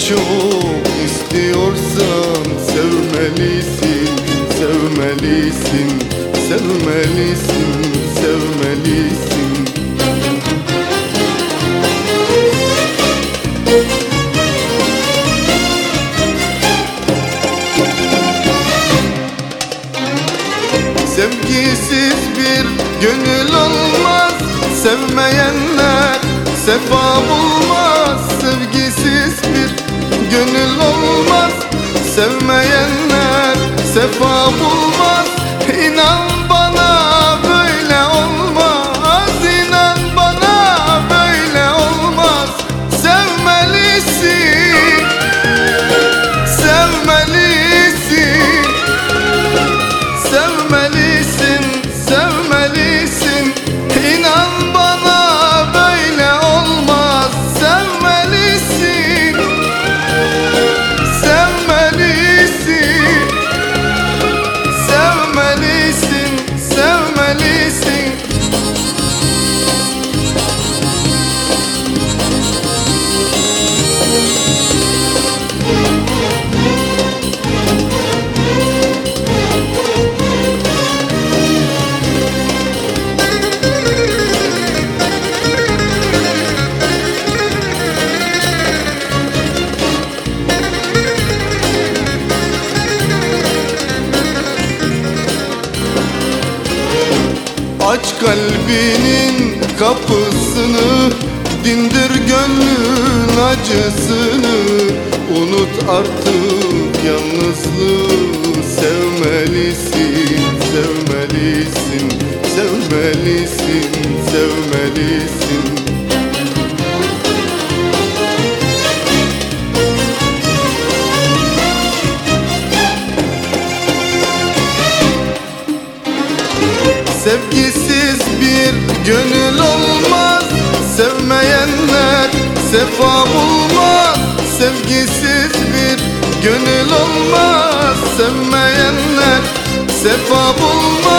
çok istiyorsan sevmelisin, sevmelisin, sevmelisin, sevmelisin. Sevgisiz bir gönül olmaz, sevmeyenler sefa bulmaz. Sevgisiz bir gönül olmaz, sevmeyenler sefa bulmaz. İnan bana böyle olmaz, inan bana böyle olmaz. Sevmelisin, sevmelisin, sevmelisin, sevmelisin. İnan bana böyle olmaz. Sevmelisin, sevmelisin, sevmelisin, sevmelisin. Aç kalbinin kapısını, dindir gönlün acısını. Unut artık yalnızlığı, sevmelisin, sevmelisin, sevmelisin, sevmelisin. Sevgisiz bir gönül olmaz, sevmeyenler sefa bulmaz. Sevgisiz bir gönül olmaz, sevmeyenler sefa bulmaz.